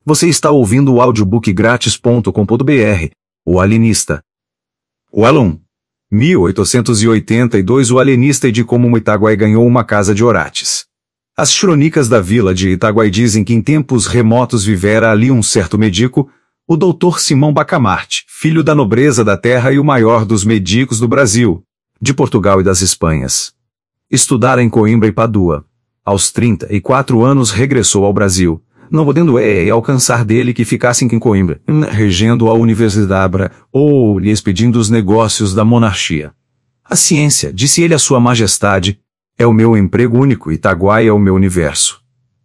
Você está ouvindo o audiobookgratis.com.br, O Alienista. Wellum. 1882 O Alienista e de como Itaguaí ganhou uma casa de Orates. As crônicas da vila de Itaguaí dizem que em tempos remotos vivera ali um certo médico, o doutor Simão Bacamarte, filho da nobreza da terra e o maior dos médicos do Brasil, de Portugal e das Espanhas. Estudara em Coimbra e Padua. Aos 34 anos regressou ao Brasil, não podendo alcançar dele que ficassem em Coimbra, regendo a universidade ou lhe expedindo os negócios da monarquia. A ciência, disse ele a sua majestade, é o meu emprego único, Itaguaí é o meu universo.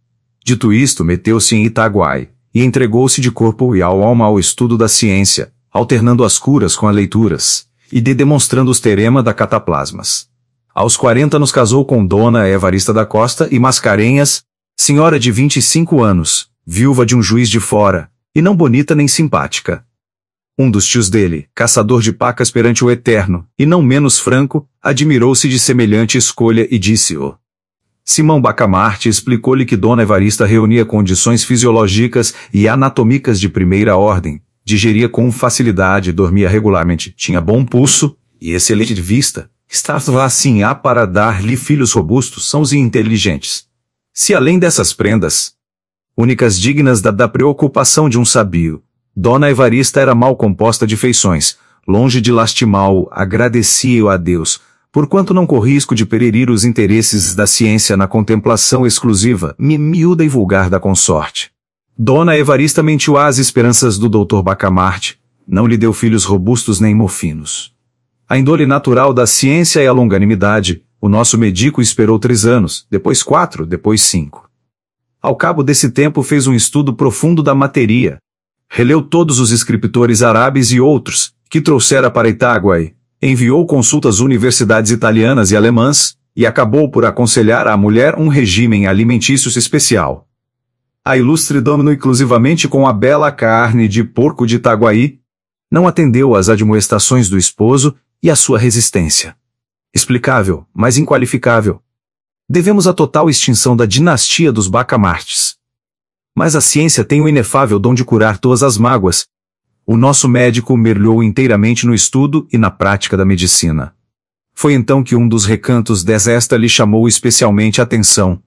Dito isto, meteu-se em Itaguaí, e entregou-se de corpo e alma ao estudo da ciência, alternando as curas com as leituras, e demonstrando os teorema da cataplasmas. Aos 40 anos casou com Dona Evarista da Costa e Mascarenhas, senhora de 25 anos, viúva de um juiz de fora, e não bonita nem simpática. Um dos tios dele, caçador de pacas perante o Eterno, e não menos franco, admirou-se de semelhante escolha e disse-o. Simão Bacamarte explicou-lhe que Dona Evarista reunia condições fisiológicas e anatômicas de primeira ordem, digeria com facilidade, dormia regularmente, tinha bom pulso e excelente vista, estava assim para dar-lhe filhos robustos, sãos e inteligentes. Se além dessas prendas, únicas dignas da preocupação de um sabio, Dona Evarista era mal composta de feições, longe de lastimá-lo, agradecia-o a Deus, porquanto não corria risco de pererir os interesses da ciência na contemplação exclusiva, miúda e vulgar da consorte. Dona Evarista mentiu às esperanças do doutor Bacamarte, não lhe deu filhos robustos nem mofinos. A índole natural da ciência é a longanimidade, o nosso médico esperou 3 anos, depois 4, depois 5. Ao cabo desse tempo fez um estudo profundo da matéria. Releu todos os escritores árabes e outros, que trouxera para Itaguaí, enviou consultas às universidades italianas e alemãs, e acabou por aconselhar à mulher um regime alimentício especial. A ilustre dona, inclusivamente com a bela carne de porco de Itaguaí, não atendeu às admoestações do esposo e à sua resistência. Explicável, mas inqualificável. Devemos a total extinção da dinastia dos Bacamartes. Mas a ciência tem o inefável dom de curar todas as mágoas. O nosso médico mergulhou inteiramente no estudo e na prática da medicina. Foi então que um dos recantos desta lhe chamou especialmente a atenção.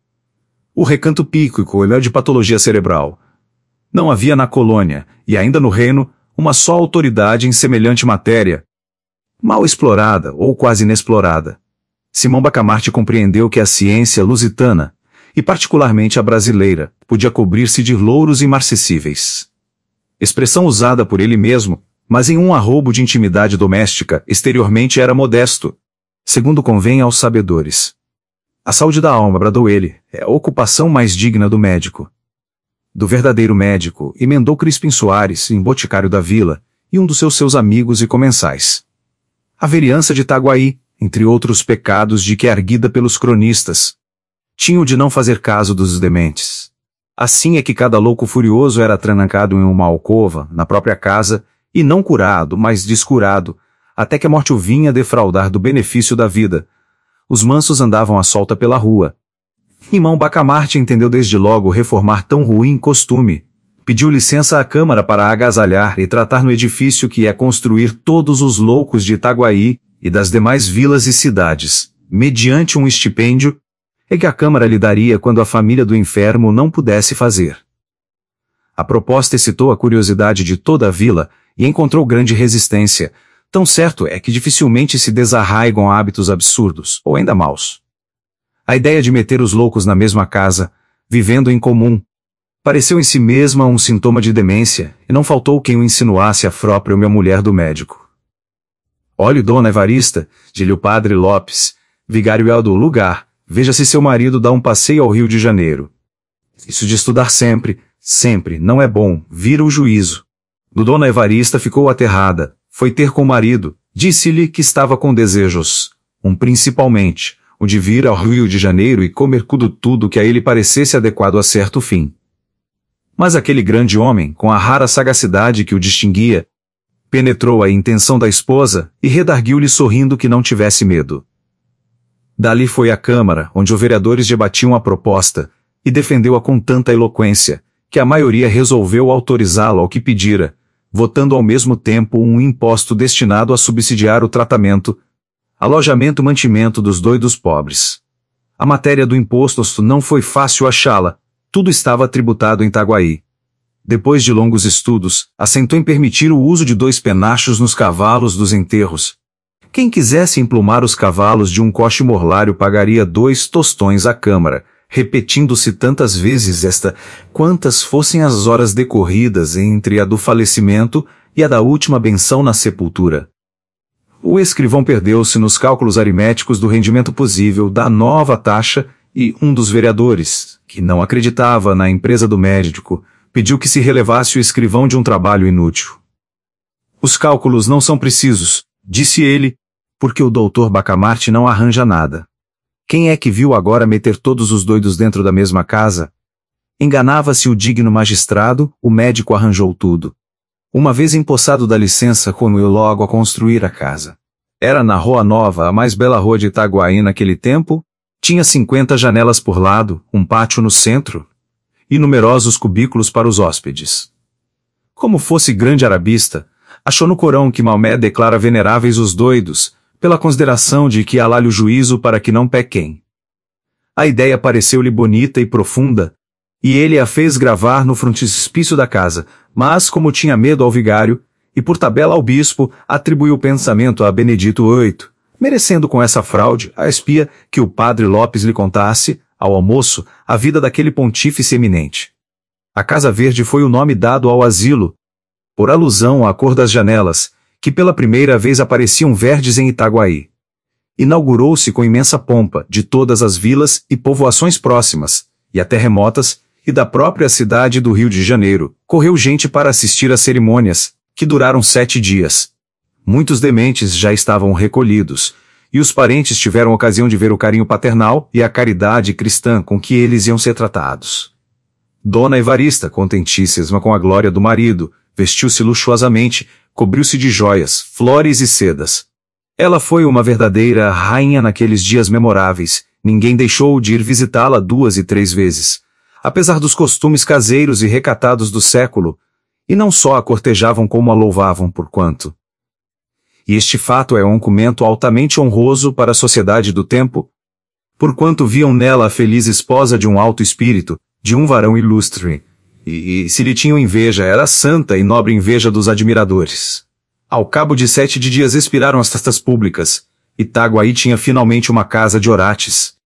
O recanto píquico de patologia cerebral. Não havia na colônia, e ainda no reino, uma só autoridade em semelhante matéria, mal explorada ou quase inexplorada. Simão Bacamarte compreendeu que a ciência lusitana, e particularmente a brasileira, podia cobrir-se de louros imarcessíveis. Expressão usada por ele mesmo, mas em um arrobo de intimidade doméstica, exteriormente era modesto, segundo convém aos sabedores. A saúde da alma, bradou ele, é a ocupação mais digna do médico. Do verdadeiro médico, emendou Crispim Soares, em boticário da vila, e um dos seus amigos e comensais. A vereança de Itaguaí, entre outros pecados de que erguida pelos cronistas, tinha o de não fazer caso dos dementes. Assim é que cada louco furioso era trancado em uma alcova, na própria casa, e não curado, mas descurado, até que a morte o vinha defraudar do benefício da vida. Os mansos andavam à solta pela rua. Simão Bacamarte entendeu desde logo reformar tão ruim costume. Pediu licença à Câmara para agasalhar e tratar no edifício que é construir todos os loucos de Itaguaí e das demais vilas e cidades, mediante um estipêndio, é que a Câmara lhe daria quando a família do enfermo não pudesse fazer. A proposta excitou a curiosidade de toda a vila e encontrou grande resistência, tão certo é que dificilmente se desarraigam hábitos absurdos, ou ainda maus. A ideia de meter os loucos na mesma casa, vivendo em comum, pareceu em si mesma um sintoma de demência, e não faltou quem o insinuasse a própria mulher do médico. Olhe, Dona Evarista, disse-lhe o padre Lopes, vigário do lugar, veja se seu marido dá um passeio ao Rio de Janeiro. Isso de estudar sempre, sempre, não é bom, vira o juízo. Dona Evarista ficou aterrada, foi ter com o marido, disse-lhe que estava com desejos, principalmente, o de vir ao Rio de Janeiro e comer tudo que a ele parecesse adequado a certo fim. Mas aquele grande homem, com a rara sagacidade que o distinguia, penetrou a intenção da esposa e redarguiu-lhe sorrindo que não tivesse medo. Dali foi à Câmara, onde os vereadores debatiam a proposta, e defendeu-a com tanta eloquência, que a maioria resolveu autorizá-lo ao que pedira, votando ao mesmo tempo um imposto destinado a subsidiar o tratamento, alojamento e mantimento dos doidos pobres. A matéria do imposto não foi fácil achá-la, tudo estava tributado em Itaguaí. Depois de longos estudos, assentou em permitir o uso de 2 penachos nos cavalos dos enterros. Quem quisesse emplumar os cavalos de um coche morlário pagaria 2 tostões à Câmara, repetindo-se tantas vezes esta, quantas fossem as horas decorridas entre a do falecimento e a da última benção na sepultura. O escrivão perdeu-se nos cálculos aritméticos do rendimento possível da nova taxa e um dos vereadores, que não acreditava na empresa do médico, pediu que se relevasse o escrivão de um trabalho inútil. Os cálculos não são precisos, disse ele, porque o doutor Bacamarte não arranja nada. Quem é que viu agora meter todos os doidos dentro da mesma casa? Enganava-se o digno magistrado, o médico arranjou tudo. Uma vez empossado da licença, concluiu logo a construir a casa. Era na Rua Nova, a mais bela rua de Itaguaí naquele tempo, tinha 50 janelas por lado, um pátio no centro, e numerosos cubículos para os hóspedes. Como fosse grande arabista, achou no Corão que Maomé declara veneráveis os doidos, pela consideração de que Alá-lhe o juízo para que não pequem. A ideia pareceu-lhe bonita e profunda, e ele a fez gravar no frontispício da casa, mas como tinha medo ao vigário, e por tabela ao bispo, atribuiu o pensamento a Benedito VIII, merecendo com essa fraude a espia que o padre Lopes lhe contasse, ao almoço, a vida daquele pontífice eminente. A Casa Verde foi o nome dado ao asilo, por alusão à cor das janelas, que pela primeira vez apareciam verdes em Itaguaí. Inaugurou-se com imensa pompa de todas as vilas e povoações próximas, e até remotas, e da própria cidade do Rio de Janeiro, correu gente para assistir às cerimônias, que duraram 7 dias. Muitos dementes já estavam recolhidos, e os parentes tiveram ocasião de ver o carinho paternal e a caridade cristã com que eles iam ser tratados. Dona Evarista, contentíssima com a glória do marido, vestiu-se luxuosamente, cobriu-se de joias, flores e sedas. Ela foi uma verdadeira rainha naqueles dias memoráveis, ninguém deixou de ir visitá-la 2 e 3 vezes, apesar dos costumes caseiros e recatados do século, e não só a cortejavam como a louvavam porquanto. E este fato é um documento altamente honroso para a sociedade do tempo, porquanto viam nela a feliz esposa de um alto espírito, de um varão ilustre, e se lhe tinham inveja era santa e nobre inveja dos admiradores. Ao cabo de 7 dias expiraram as festas públicas, Itaguaí tinha finalmente uma casa de Orates.